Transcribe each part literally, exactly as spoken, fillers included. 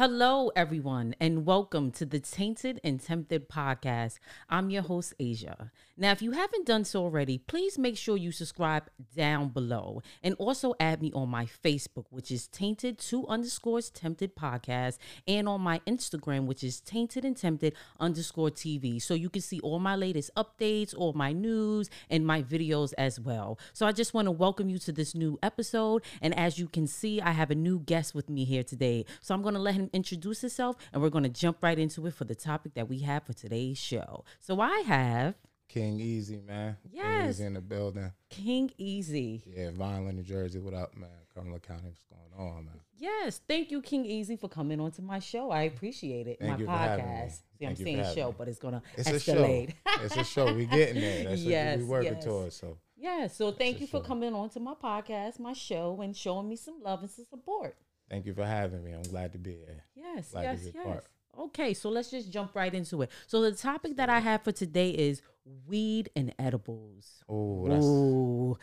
Hello, everyone, and welcome to the Tainted and Tempted podcast. I'm your host, Asia. Now, if you haven't done so already, please make sure you subscribe down below and also add me on my Facebook, which is Tainted two underscores Tempted podcast, and on my Instagram, which is Tainted and Tempted underscore T V, so you can see all my latest updates, all my news, and my videos as well. So I just want to welcome you to this new episode, and as you can see, I have a new guest with me here today. So I'm going to let him introduce himself, and we're going to jump right into it for the topic that we have for today's show. So I have King Easy, man. Yes. King Easy in the building. King Easy. Yeah, Vineland, New Jersey. What up, man? Cumberland County, what's going on, man? Yes, thank you, King Easy, for coming on to my show. I appreciate it. Thank my you for having me. podcast. See, I'm Thank you saying for show, having but it's gonna It's escalate. a show. It's a show. We getting there. That's Yes, what we working yes. towards. So Yeah, so thank a you for show. coming on to my podcast, my show, and showing me some love and some support. thank you for having me. I'm glad to be here. Yes, Glad yes, to be a yes. part. Okay, so let's just jump right into it. So the topic that I have for today is weed and edibles. Oh, that's Ooh.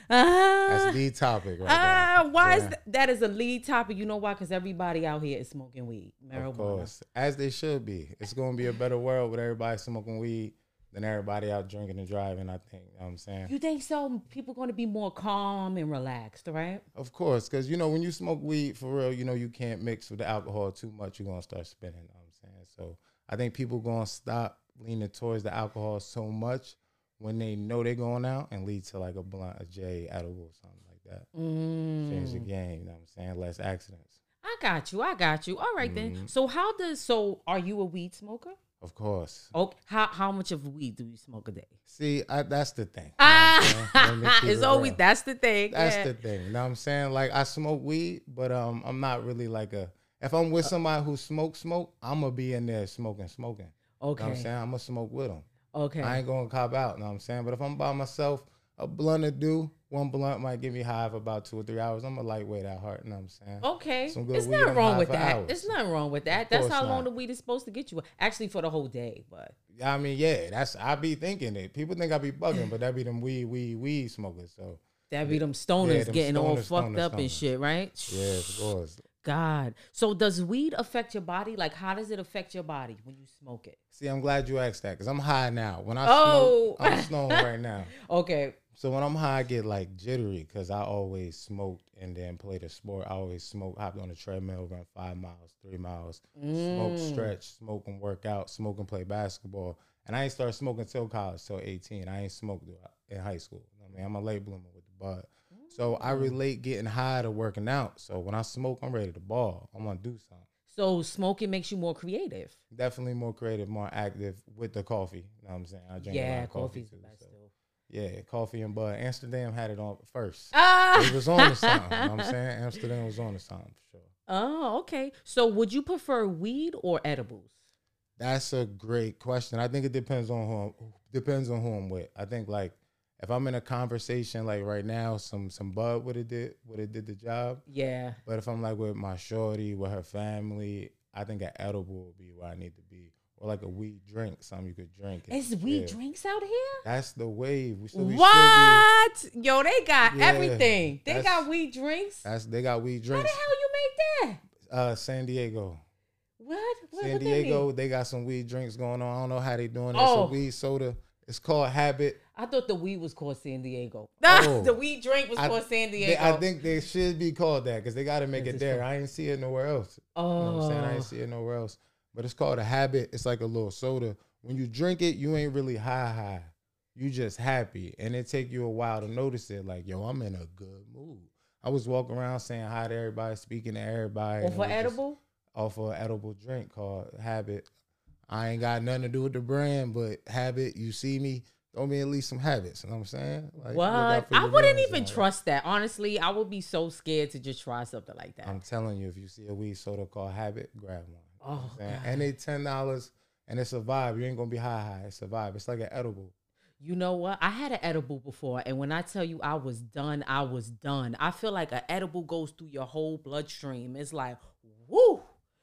Ah, that's the topic right ah, there. why Yeah, is th- that is a lead topic? You know why? Because everybody out here is smoking weed, marijuana. Of course, as they should be. It's going to be a better world with everybody smoking weed than everybody out drinking and driving. I think. You know what I'm saying. You think so? People going to be more calm and relaxed, right? Of course, because, you know, when you smoke weed, for real, you know, you can't mix with the alcohol too much. You're going to start spinning, you know what I'm saying? So I think people going to stop leaning towards the alcohol so much when they know they're going out and lead to like a blunt, a J, edible, or something like that. Mm. Change the game, you know what I'm saying? Less accidents. I got you. I got you. All right, then. Mhm. So how does, so are you a weed smoker? Of course. Okay. How, how much of weed do you smoke a day? See, I, that's the thing. You know what I'm saying? Let me Ah, keep it's it always, real. that's the thing. That's yeah. the thing. You know what I'm saying? Like, I smoke weed, but um, I'm not really like a, if I'm with somebody who smoke, smoke, I'm going to be in there smoking, smoking. You Okay. know what I'm saying? I'm going to smoke with them. Okay. I ain't going to cop out, you know what I'm saying? But if I'm by myself, a blunt to do, one blunt might get me high for about two or three hours. I'm a lightweight at heart, you know what I'm saying? Okay. Some good It's weed, not I'm wrong high with for that. hours. It's nothing wrong with that. Of That's course how long not. the weed is supposed to get you. Actually, for the whole day, but I mean, yeah, that's, I be thinking it. People think I be bugging, but that be them weed, weed, weed smokers. So, that be them stoners Yeah, them getting all stoners, fucked stoners, up and stoners. shit, right? yeah, of course. God. So does weed affect your body? Like, how does it affect your body when you smoke it? See, I'm glad you asked that because I'm high now. When I Oh. smoke, I'm stoned right now. Okay. So when I'm high, I get like jittery because I always smoked and then played a sport. I always smoked, hopped on a treadmill, run five miles, three miles, smoke, Mm. stretch, smoke and work out, smoke and play basketball. And I ain't started smoking till college, till eighteen. I ain't smoked in high school. I mean, I'm a late bloomer with the bud. So I relate getting high to working out. So when I smoke, I'm ready to ball. I'm gonna do something. So smoking makes you more creative. Definitely more creative, more active with the coffee. You know what I'm saying? I drink a lot Yeah, of coffee coffee's too. the best So. too. Yeah, coffee and bud. Amsterdam had it on first. Ah. It was on to something. You know what I'm saying? Amsterdam was on to something for sure. Oh, okay. So would you prefer weed or edibles? That's a great question. I think it depends on who I'm, depends on who I'm with. I think like if I'm in a conversation like right now, some some bud would have did would have did the job. Yeah. But if I'm like with my shorty, with her family, I think an edible would be where I need to be. Or like a weed drink, something you could drink. Is weed Yeah. drinks out here? That's the wave. We, so we should What? Yo, they got Yeah, everything. They that's- got weed drinks. be, that's they got weed How the drinks. hell you make that? Uh, San Diego. What? What San what they Diego, mean? they got some weed drinks going on. I don't know how they doing it. Oh. It's a weed soda. It's called Habit. I thought the weed was called San Diego. Oh. The weed drink was I- called San They- Diego. I think they should be called that because they got to make This it is there. cool. I ain't see it nowhere else. You know oh. what I'm saying? I ain't see it nowhere else. But it's called a Habit. It's like a little soda. When you drink it, you ain't really high high. You just happy. And it take you a while to notice it. Like, yo, I'm in a good mood. I was walking around saying hi to everybody, speaking to everybody. Or and it for was just edible? Off of an edible drink called Habit. I ain't got nothing to do with the brand, but Habit, you see me, throw me at least some habits. You know what I'm saying? Like, look out What? for I your wouldn't mans even and all that. trust that. Honestly, I would be so scared to just try something like that. I'm telling you, if you see a weed soda called Habit, grab one. You know Oh, what I'm saying? God. And they ten dollars, and it's a vibe. You ain't gonna be high high. It's a vibe. It's like an edible. You know what? I had an edible before, and when I tell you I was done, I was done. I feel like an edible goes through your whole bloodstream. It's like, woo,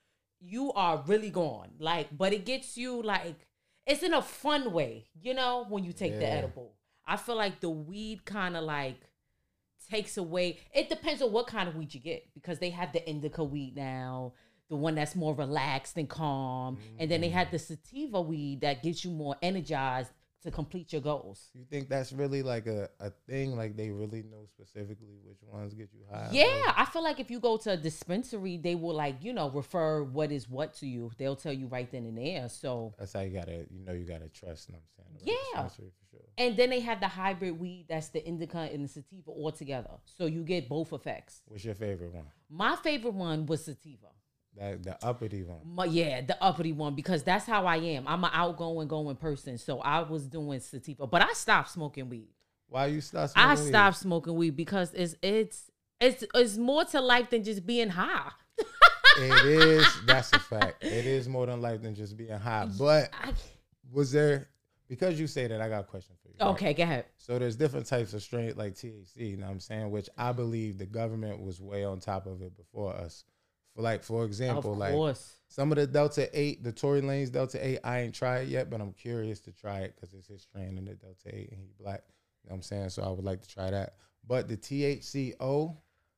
you are really gone. Like, but it gets you like, it's in a fun way, you know, when you take the Yeah. edible. I feel like the weed kind of like takes away. It depends on what kind of weed you get because they have the indica weed now. the one that's more relaxed and calm. Mm. And then they had the sativa weed that gets you more energized to complete your goals. You think that's really like a, a thing? Like they really know specifically which ones get you high? Yeah, or? I feel like if you go to a dispensary, they will like, you know, refer what is what to you. They'll tell you right then and there. So that's how you gotta, you know, you gotta trust them. I'm saying, yeah. For sure. And then they have the hybrid weed that's the indica and the sativa all together. So you get both effects. What's your favorite one? My favorite one was sativa. That the uppity one. My, yeah, the uppity one, because that's how I am. I'm an outgoing, going person. So I was doing sativa, but I stopped smoking weed. Why you stopped smoking I weed? stopped smoking weed because it's it's it's it's more to life than just being high. It is. That's a fact. It is more than life than just being high. But I, was there, because you say that, I got a question for you. Right? Okay, go ahead. So there's different types of strain like T H C, you know what I'm saying, which I believe the government was way on top of it before us. For like, for example, like some of the Delta eight, the Tory Lanez Delta eight, I ain't tried it yet, but I'm curious to try it because it's his strain in the Delta eight and he's black. You know what I'm saying? So I would like to try that. But the T H C O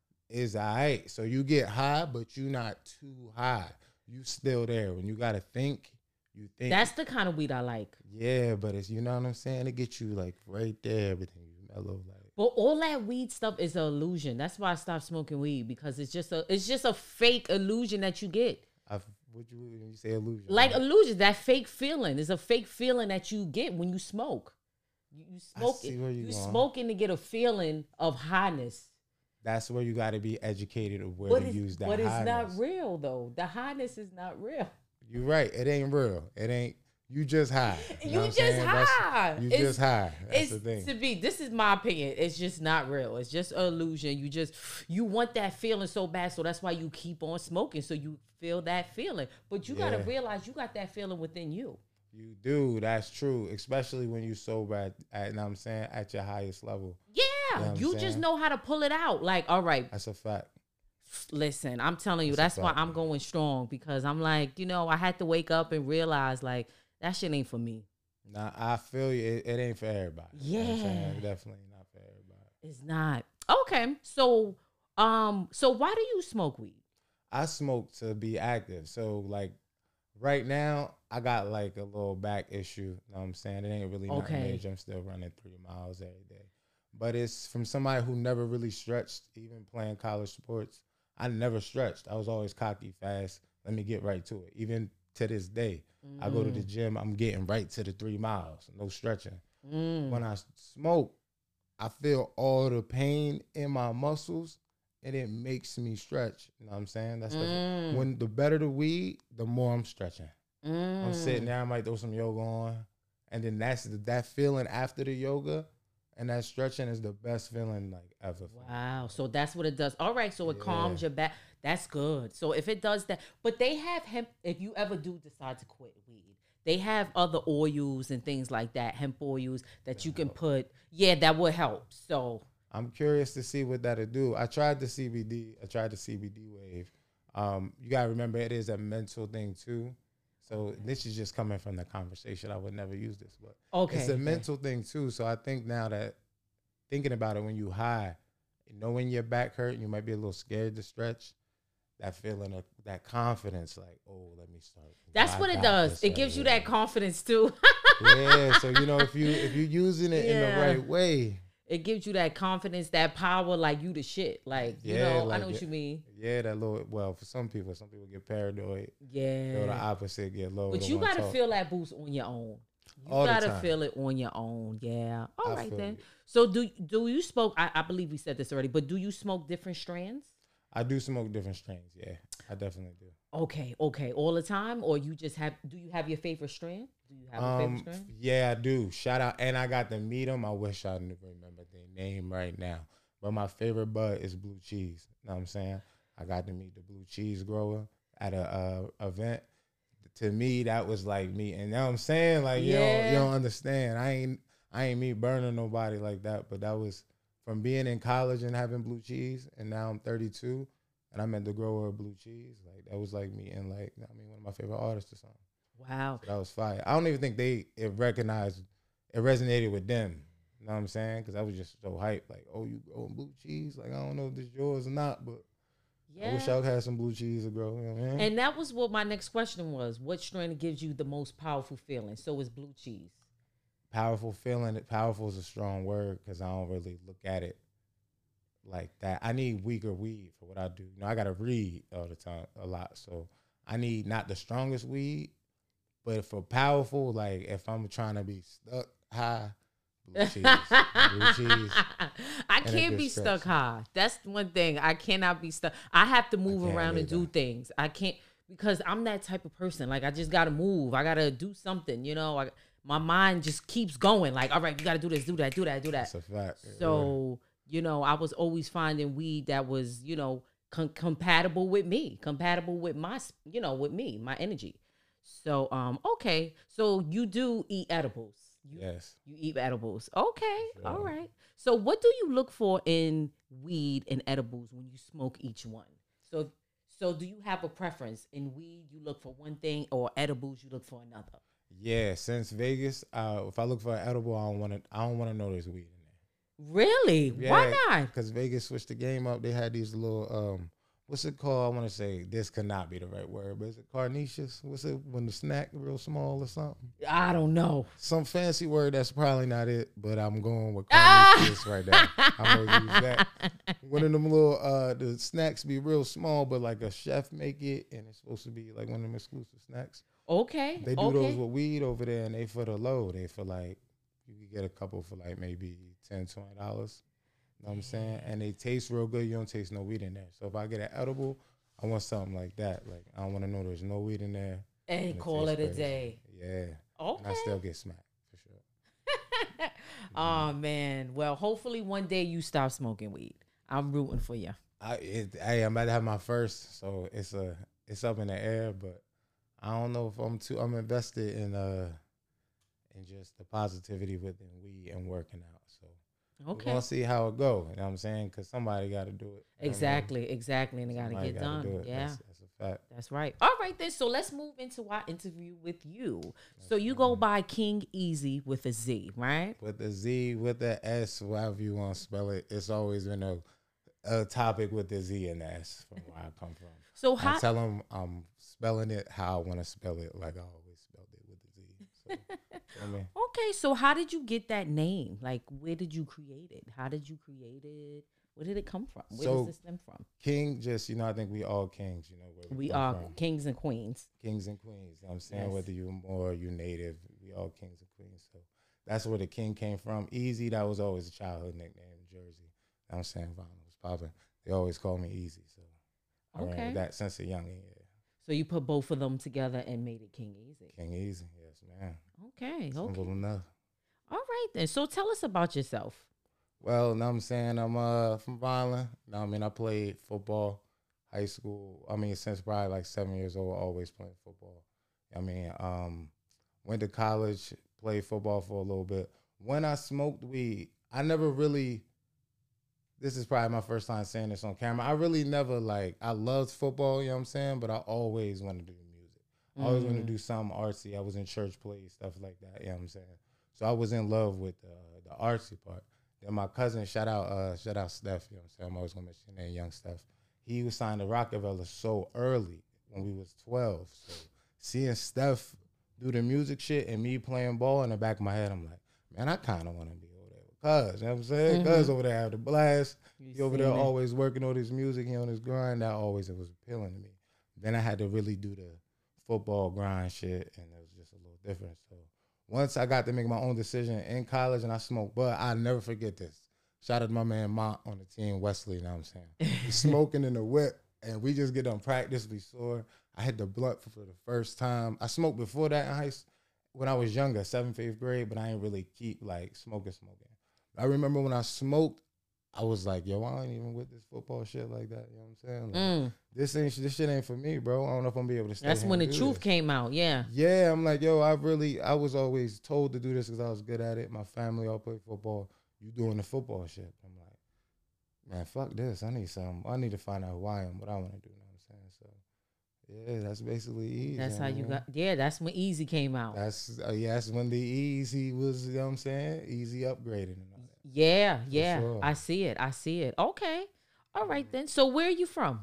is all right. So you get high, but you're not too high. You still there. When you got to think, you think. That's the kind of weed I like. Yeah, but it's, you know what I'm saying? It gets you like right there, everything. You mellow like. But all that weed stuff is an illusion. That's why I stopped smoking weed, because it's just a it's just a fake illusion that you get. I, what you when you say illusion? Like right? Illusion, that fake feeling is a fake feeling that you get when you smoke. You, you smoke it. You, you smoking to get a feeling of highness. That's where you got to be educated of where but to use that. But highness. It's not real though. The highness is not real. You're right. It ain't real. It ain't. You just high. You, you know just high. You it's, just high. That's it's, the thing. To be, this is my opinion. It's just not real. It's just an illusion. You just, you want that feeling so bad. So that's why you keep on smoking. So you feel that feeling. But you yeah. got to realize you got that feeling within you. You do. That's true. Especially when you sober at, at you know what I'm saying, at your highest level. Yeah. You, know you just know how to pull it out. Like, all right. That's a fact. Listen, I'm telling you, that's, that's why I'm going strong, because I'm like, you know, I had to wake up and realize like, that shit ain't for me. Nah, I feel you. It, it ain't for everybody. Yeah. You know what I'm saying? Definitely not for everybody. It's not. Okay. So, um, so why do you smoke weed? I smoke to be active. So, like, right now, I got, like, a little back issue. You know what I'm saying? It ain't really okay. nothing major. I'm still running three miles every day. But it's from somebody who never really stretched, even playing college sports. I never stretched. I was always cocky, fast. Let me get right to it. Even to this day. Mm. I go to the gym, I'm getting right to the three miles, no stretching. Mm. When I smoke, I feel all the pain in my muscles, and it makes me stretch. You know what I'm saying? That's mm. the, when the better the weed, the more I'm stretching. Mm. I'm sitting there, I might throw some yoga on, and then that's the, that feeling after the yoga and that stretching is the best feeling like ever. Wow. So that's what it does. All right. So it yeah. calms your back. That's good. So if it does that, but they have hemp, if you ever do decide to quit weed, they have other oils and things like that, hemp oils that, that you can help. put. Yeah, that would help. So I'm curious to see what that'll do. I tried the C B D. I tried the C B D wave. Um, you got to remember it is a mental thing too. So okay. this is just coming from the conversation. I would never use this, but okay, it's a okay. mental thing too. So I think now that thinking about it, when you high, you know, when your back hurt, you might be a little scared to stretch. That feeling of that confidence, like, oh, let me start. That's what it does. It gives you that confidence too. Yeah. So you know, if you if you're using it yeah. in the right way, it gives you that confidence, that power, like you the shit. Like, you yeah, know, like, I know what you mean. Yeah, that little, well, for some people, some people get paranoid. Yeah. Go the opposite, get low. But you got to feel that boost on your own. You got to feel it on your own. Yeah. All I right, then. It. So do do you smoke, I, I believe we said this already, but do you smoke different strands? I do smoke different strains, yeah. I definitely do. Okay, okay. All the time? Or you just have, do you have your favorite strain? Do you have um, a favorite strain? Yeah, I do. Shout out. And I got to meet them. I wish I knew remember their name right now. But my favorite bud is Blue Cheese. You know what I'm saying? I got to meet the Blue Cheese grower at a uh, event. To me, that was like me. And you know what I'm saying? Like, yeah. you, don't, you don't understand. I ain't, I ain't me burning nobody like that. But that was from being in college and having Blue Cheese. And now I'm thirty-two. And I met the grower of Blue Cheese. Like, that was like me and like, I mean, one of my favorite artists or something. Wow. So that was fire. I don't even think they, it recognized, it resonated with them. You know what I'm saying? Because I was just so hyped. Like, oh, you growing Blue Cheese? Like, I don't know if this is yours or not, but Yeah. I wish I had some blue cheese to grow. You know what I mean? And that was what my next question was. What strain gives you the most powerful feeling? So it's blue cheese. Powerful feeling. Powerful is a strong word because I don't really look at it like that. I need weaker weed for what I do. You know, I got to read all the time a lot. So I need not the strongest weed, but for powerful, like if I'm trying to be stuck high, blue cheese. Blue cheese. I can't be stretch. stuck high. That's one thing. I cannot be stuck. I have to move around and do either. things. I can't because I'm that type of person. Like I just gotta move. I gotta do something. You know, I, my mind just keeps going. Like, all right, you gotta do this, do that, do that, do that. That's a fact. So you know, I was always finding weed that was, you know, com- compatible with me, compatible with my, you know, with me, my energy. So, um, okay. So you do eat edibles. You, yes. You eat edibles. Okay. Sure. All right. So what do you look for in weed and edibles when you smoke each one? So, so do you have a preference in weed? You look for one thing, or edibles you look for another? Yeah. Since Vegas, uh, if I look for an edible, I don't want to. I don't want to know there's weed in there. Really? Yeah, why not? Because Vegas switched the game up. They had these little um, what's it called? I want to say this could not be the right word, but is it carnicious? What's it when the snack real small or something? I don't know. Some fancy word that's probably not it, but I'm going with Ah! carnicious right now. I'm gonna use that. One of them little uh, the snacks be real small, but like a chef make it, and it's supposed to be like one of them exclusive snacks. Okay. They do okay. those with weed over there, and they for the low. They for like you can get a couple for like maybe ten, twenty dollars. You know what I'm saying? And they taste real good. You don't taste no weed in there. So if I get an edible, I want something like that. Like I don't want to know there's no weed in there. And, and call it a crazy. day. Yeah. Okay. And I still get smacked for sure. Oh man. Well, hopefully one day you stop smoking weed. I'm rooting for you. I it, hey, I'm about to have my first, so it's a it's up in the air, but I don't know if I'm too. I'm invested in uh in just the positivity within weed and working out. So okay, we're gonna see how it go. You know what I'm saying? Because somebody got to do it. Exactly, I mean, exactly, and they got to get done. Do it. Yeah, that's, that's a fact. That's right. All right, then. So let's move into our interview with you. That's so you right. go by King Easy with a Z, right? With the Z, with the S, however you want to spell it. It's always been a a topic with the Z and the S from where I come from. So how? I tell them I'm spelling it how I want to spell it, like I always spelled it with the Z. So, I mean, okay, so how did you get that name? Like, where did you create it? How did you create it? Where did it come from? Where so does this stem from? King, just, you know, I think we all kings, you know. Where we we are from. kings and queens. Kings and queens. You know what I'm saying? Yes. Whether you're more, you native, we all kings and queens. So that's where the king came from. Easy, that was always a childhood nickname in Jersey. You know what I'm saying? Vinyl was popping. They always call me Easy. So I okay. ran with that since a young age. So you put both of them together and made it King Easy. King Easy, yes, man. Okay, Simple okay. enough. All right, then. So tell us about yourself. Well, know what I'm saying? I'm uh from Violent. Know what I mean? I played football, high school. I mean, since probably like seven years old, always playing football. I mean, um, went to college, played football for a little bit. When I smoked weed, I never really, this is probably my first time saying this on camera. I really never, like, I loved football, you know what I'm saying? But I always wanted to do music. I always mm. wanted to do something artsy. I was in church plays, stuff like that, you know what I'm saying? So I was in love with uh, the artsy part. Then my cousin, shout out, uh, shout out Steph, you know what I'm saying? I'm always going to mention that young Steph. He was signed to Rockefeller so early when we was twelve. So seeing Steph do the music shit and me playing ball in the back of my head, I'm like, man, I kind of want to be over there with Cuz. You know what I'm saying? Mm-hmm. Cuz over there have the blast. You he over there it. always working on his music. He on his grind. That always it was appealing to me. Then I had to really do the football grind shit, and it was just a little different. So once I got to make my own decision in college and I smoked, but I'll never forget this. Shout out to my man Mont on the team, Wesley, you know what I'm saying? He's smoking in the whip, and we just get done practice. We sore. I hit the blunt for, for the first time. I smoked before that in high school when I was younger, seventh, eighth grade, but I didn't really keep, like, smoking, smoking. I remember when I smoked, I was like, yo, I ain't even with this football shit like that. You know what I'm saying? Like, mm. This ain't this shit ain't for me, bro. I don't know if I'm gonna be able to stay. That's when the truth this. came out, yeah. Yeah, I'm like, yo, I really, I was always told to do this because I was good at it. My family all played football. You doing the football shit. I'm like, man, fuck this. I need something. I need to find out who I am, what I want to do. You know what I'm saying? So, yeah, that's basically easy. That's how man. you got, yeah, that's when Easy came out. That's, uh, yeah, that's when the Easy was, you know what I'm saying? Easy upgrading and all that. Yeah, yeah. Sure. I see it. I see it. Okay. All right, then. So where are you from?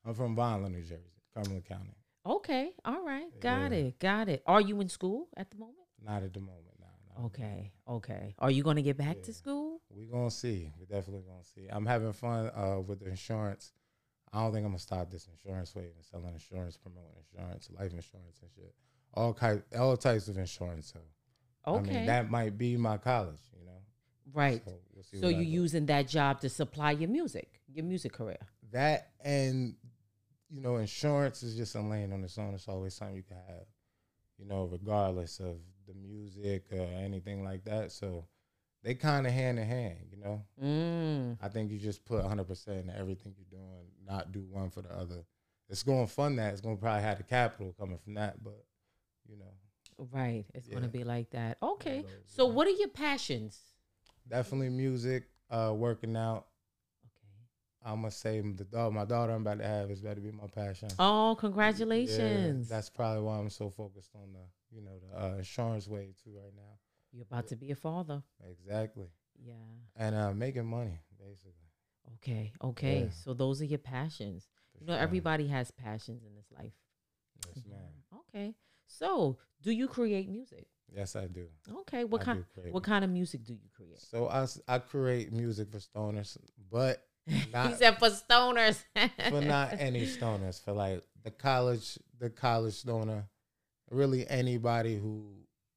I'm from Vineland, New Jersey, Cumberland County. Okay, all right, got Yeah. it, got it. Are you in school at the moment? Not at the moment, nah. Not at the moment. Okay, okay. Are you going to get back to Yeah. school? We gonna see. We definitely gonna see. I'm having fun uh, with the insurance. I don't think I'm gonna stop this insurance wave and selling insurance, promoting insurance, life insurance and shit. All type, all types of insurance. So Okay, I mean, that might be my college, you know. right. So, we'll see So what I you're do. using that job to supply your music, your music career. That, and you know, insurance is just a lane on its own. It's always something you can have, you know, regardless of the music or anything like that. So they kind of hand in hand, you know. Mm, I think you just put one hundred percent in everything you're doing, not do one for the other. It's going to fund that. It's going to probably have the capital coming from that, but, you know, right. It's going to Yeah. be like that. Okay. those, So yeah. what are your passions? definitely music, uh, working out. Okay. I'm going to say the dog, my daughter I'm about to have is better be my passion. Oh, Yeah, congratulations. that's probably why I'm so focused on the, you know, the uh, insurance wave too right now. You're about to be a father. Exactly. Yeah. And uh, making money, basically. Okay. Okay. Yeah. So those are your passions. for You know, sure. everybody has passions in this life. Yes, ma'am. Yeah. Okay. So, do you create music? Yes, I do. Okay. What I kind do create what kind of music do you create? So I, s- I create music for stoners, but he not said for stoners. for not any stoners. For like the college, the college stoner, really anybody who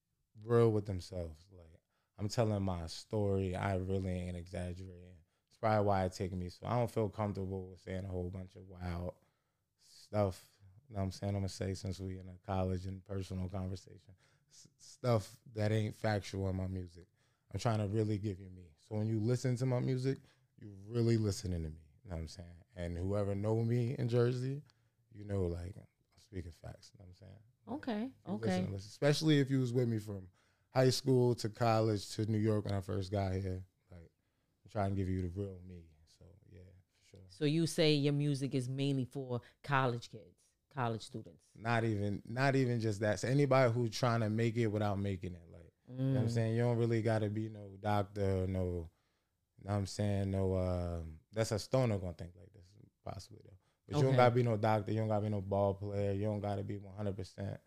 real with themselves. Like I'm telling my story, I really ain't exaggerating. It's probably why it take me. So I don't feel comfortable with saying a whole bunch of wild stuff. You know what I'm saying? I'm gonna say since we in a college and personal conversation, S- stuff that ain't factual in my music. I'm trying to really give you me. So when you listen to my music, you really listening to me. You know what I'm saying? And whoever know me in Jersey, you know, like I'm speaking facts. You know what I'm saying? Like, Okay. if you Okay. listen, listen, especially if you was with me from high school to college to New York when I first got here. Like I'm trying to give you the real me. So yeah, for sure. So you say your music is mainly for college kids, college students. Not even not even just that. So anybody who's trying to make it without making it. Like you know what I'm Mm. saying? You don't really gotta be no doctor, no you know what I'm saying, no um that's a stoner gonna think like this, possibly though. But you Okay. don't gotta be no doctor, you don't gotta be no ball player, you don't gotta be one hundred percent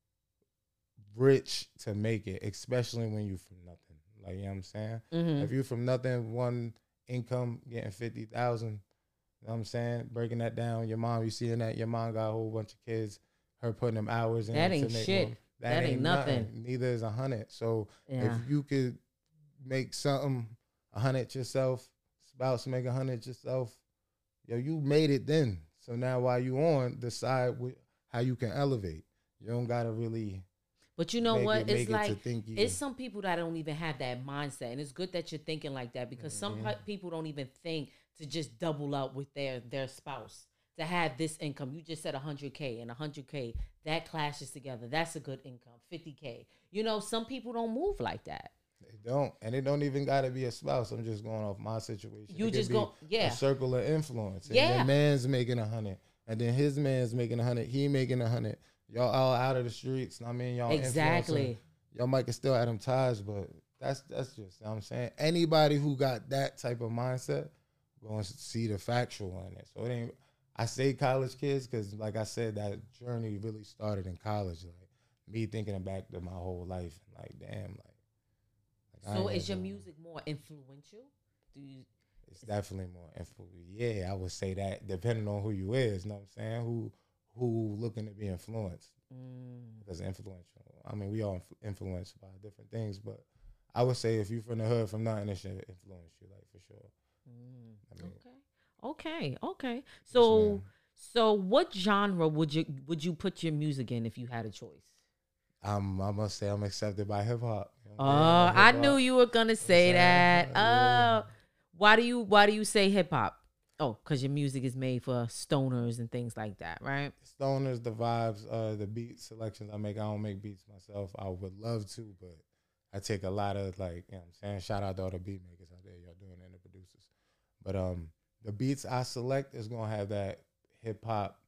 rich to make it, especially when you from nothing. Like you know what I'm saying? Mhm. If you from nothing, one income getting fifty thousand, you know what I'm saying? Breaking that down, your mom, you seeing that your mom got a whole bunch of kids, her putting them hours in. That to ain't make shit. more- That ain't nothing. Neither is a hundred. So Yeah. if you could make something a hundred yourself, spouse make a hundred yourself, yo, you made it then. So now while you on, decide wh- how you can elevate. You don't gotta really But you know make what? it, It's make it like to think you it's some people that don't even have that mindset, and it's good that you're thinking like that because some Mhm. pe- people don't even think to just double up with their their spouse to have this income. You just said one hundred K and one hundred K that clashes together. That's a good income. fifty K. You know, some people don't move like that. They don't, and it don't even gotta be a spouse. I'm just going off my situation. You It could just be go, yeah, a circle of influence. And Yeah. then man's making a hundred, and then his man's making a hundred. He making a hundred. Y'all all out of the streets. I mean, y'all influencing. exactly. Y'all might can still have them ties, but that's that's just you know what I'm saying. Anybody who got that type of mindset going to see the factual in it. So it ain't. I say college kids because, like I said, that journey really started in college. Like me thinking back to my whole life, like damn, like. like, I So ain't is your never- music more influential? Do you? It's definitely more influential. Yeah, I would say that depending on who you is, you know what I'm saying? Who who looking to be influenced. Mm, Because influential. I mean, we all inf- influenced by different things, but I would say if you from the hood, from nothing, it should influence you, like for sure. mm, I mean, okay. Okay. Okay. yes, So. ma'am. So, what genre would you would you put your music in if you had a choice? I'm, I must say I'm accepted by hip hop. You know Oh, what I'm saying? I Hip-hop. knew you were gonna say saying? that. Yeah. Oh, why do you why do you say hip hop? Oh, because your music is made for stoners and things like that, right? Stoners, the vibes, uh, the beat selections I make. I don't make beats myself. I would love to, but I take a lot of like, you know what I'm saying? Shout out to all the beat makers out there, y'all doing it, and the producers. But um, the beats I select is gonna have that hip hop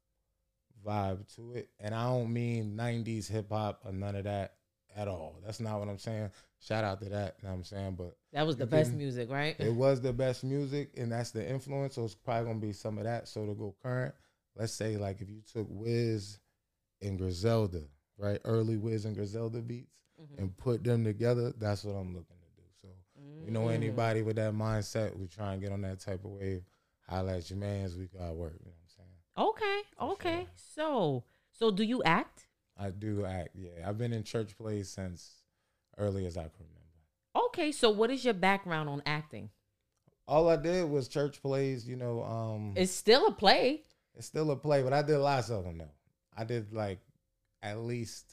vibe to it, and I don't mean nineties hip hop or none of that at all. That's not what I'm saying. Shout out to that, you know what I'm saying? But That was the You best can- music, right? it was the best music, and that's the influence. So it's probably gonna be some of that. So to go current, let's say like if you took Wiz and Griselda, right, early Wiz and Griselda beats, mm-hmm. and put them together, that's what I'm looking to do. So, mm-hmm. you know, anybody with that mindset, we try and get on that type of wave. Holla at your mans, we got work. You know what I'm saying? Okay, For okay. Sure. So, so do you act? I do act. Yeah, I've been in church plays since early as I can remember. Okay, so what is your background on acting? All I did was church plays. You know, um, it's still a play. It's still a play, but I did lots of them though. I did like at least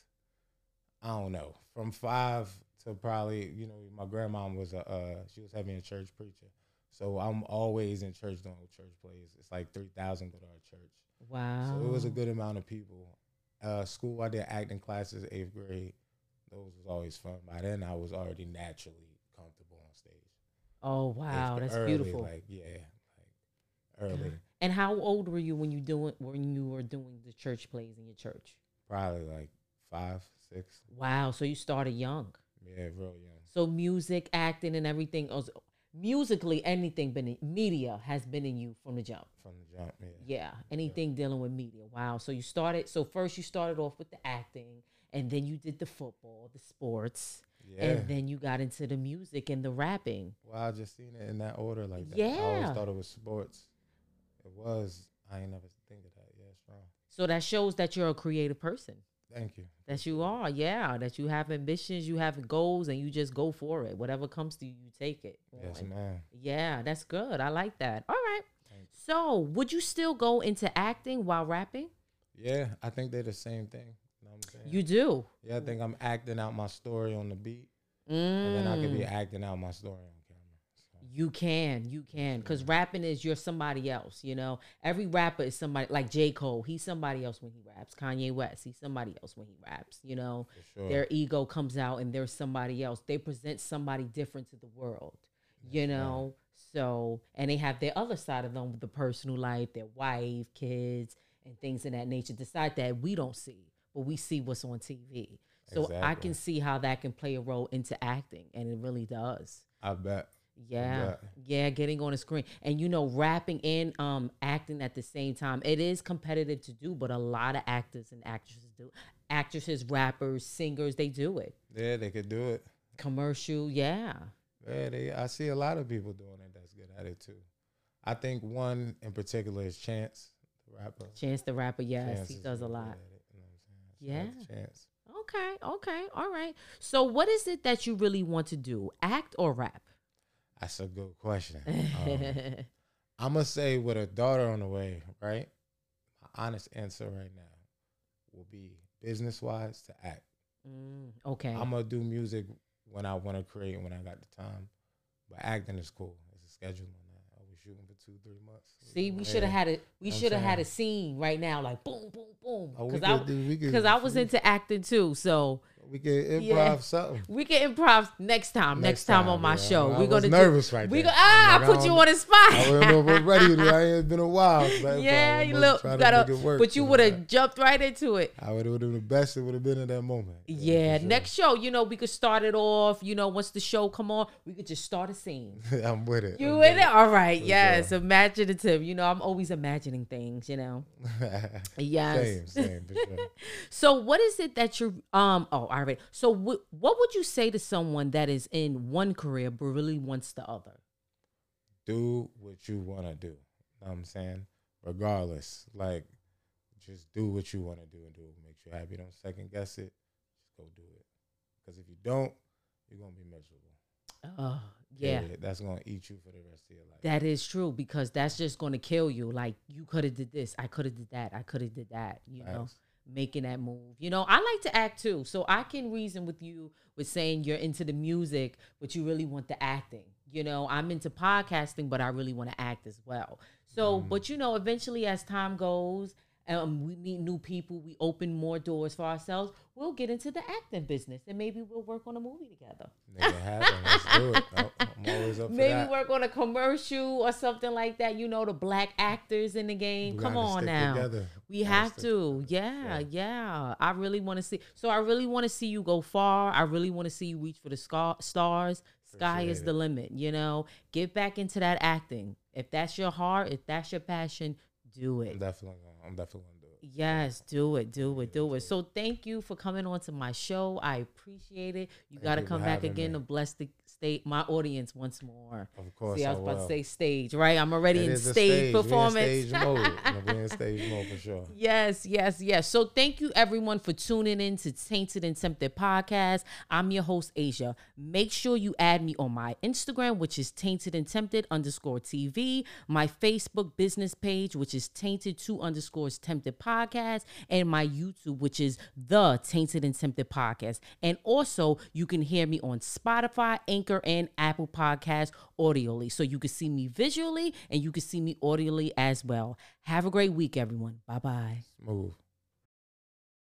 I don't know from five to probably you know my grandma was a uh, she was having a church preacher. So I'm always in church doing church plays. It's like three thousand go to our church. Wow. So it was a good amount of people. Uh, school, I did acting classes, eighth grade. Those was always fun. By then, I was already naturally comfortable on stage. Oh, wow. That's early, beautiful. Like, yeah, like early. And how old were you when you doing when you were doing the church plays in your church? Probably like five, six. Wow. So you started young. Yeah, real young. So music, acting, and everything else. Musically, anything been in media has been in you from the jump. From the jump, yeah. Yeah, anything yeah. dealing with media. Wow. So you started. So first you started off with the acting, and then you did the football, the sports, yeah. and then you got into the music and the rapping. Well, I just seen it in that order like that. Yeah. I always thought it was sports. It was. I ain't never think of that. Yeah, strong. So that shows that you're a creative person. Thank you. That you are, yeah. That you have ambitions, you have goals, and you just go for it. Whatever comes to you, you take it. Yes, ma'am. Yeah, that's good. I like that. All right. So, would you still go into acting while rapping? Yeah, I think they're the same thing. You know what I'm saying? You do? Yeah, I think I'm acting out my story on the beat, mm. and then I could be acting out my story on camera. So. You can, you can, because yeah. rapping is you're somebody else. You know, every rapper is somebody like J. Cole. He's somebody else when he raps. Kanye West, he's somebody else when he raps. You know, sure. Their ego comes out and they're somebody else. They present somebody different to the world. That's you know. Right. So, and they have their other side of them with the personal life, their wife, kids, and things of that nature. The side that we don't see, but we see what's on T V. So exactly. I can see how that can play a role into acting, and it really does. I bet. Yeah, I bet. yeah, getting on the screen. And, you know, rapping and um, acting at the same time, it is competitive to do, but a lot of actors and actresses do. Actresses, rappers, singers, they do it. Yeah, they could do it. Commercial, yeah. Yeah, they, I see a lot of people doing it that's good at it too. I think one in particular is Chance, the rapper. Chance the rapper, yes, Chance he does a lot. It, you know what I'm saying? Yeah. Chance. Okay, okay, all right. So what is it that you really want to do, act or rap? That's a good question. Um, I'm going to say with a daughter on the way, right? My honest answer right now will be business-wise to act. Mm, okay. I'm going to do music when I want to create, when I got the time. But acting is cool. It's a schedule on that. I was shooting for two, three months. See, we should have had a we should have had a scene right now, like boom, boom, boom. Because oh, I because I was into acting too, so we can improv yeah. something. We can improv next time. Next, next time, time on my yeah. show, I we're gonna nervous do, right we there. Go, ah, I put you on the spot. I wasn't ready. I ain't been a while. So yeah, you look, you gotta, work, but you would have jumped right into it. I would have been the best. It would have been in that moment. Yeah, sure. Next show, you know, we could start it off. You know, once the show come on, we could just start a scene. I'm with it. You with it? it? All right. For yes, sure. Imaginative. You know, I'm always imagining things. You know. Yes. Same, same. For sure. So, what is it that you're? Um. Oh, all right. So, what what would you say to someone that is in one career but really wants the other? Do what you want to do. You know what I'm saying? Regardless, like, just do what you want to do and do what makes you happy. Don't second guess it. Just go do it. Because if you don't, you're gonna be miserable. Oh, yeah. yeah. That's gonna eat you for the rest of your life. That is true, because that's just gonna kill you. Like, you could have did this, I could have did that, I could have did that. You Facts. know, making that move. You know, I like to act too, so I can reason with you with saying you're into the music, but you really want the acting. You know, I'm into podcasting, but I really want to act as well. So, mm. but you know, eventually as time goes, um, we meet new people, we open more doors for ourselves, we'll get into the acting business, and maybe we'll work on a movie together. Make it happen. Let's do it. I'm always up for maybe that. work on a commercial or something like that. You know, the black actors in the game. We Come on now. Together. We we have to. Yeah, yeah, yeah. I really want to see. So I really want to see you go far. I really want to see you reach for the scar- stars. Sky Appreciate is the it. limit, you know. Get back into that acting. If that's your heart, if that's your passion, do it. I'm definitely gonna, I'm definitely gonna do it. Yes, do it, do it, do it. So thank you for coming on to my show. I appreciate it. You got to come back again me. to bless the state, my audience once more. Of course, See, I was I about will. to say stage, right? I'm already it in is stage, stage performance. We're in stage mode. We're in stage mode for sure. Yes, yes, yes. So thank you everyone for tuning in to Tainted and Tempted Podcast. I'm your host, Asia. Make sure you add me on my Instagram, which is Tainted and Tempted underscore T V, my Facebook business page, which is Tainted two underscores Tempted Podcast, and my YouTube, which is the Tainted and Tempted Podcast. And also, you can hear me on Spotify, Anchor, and Apple Podcasts audially. So you can see me visually and you can see me audially as well. Have a great week, everyone. Bye-bye. Smooth.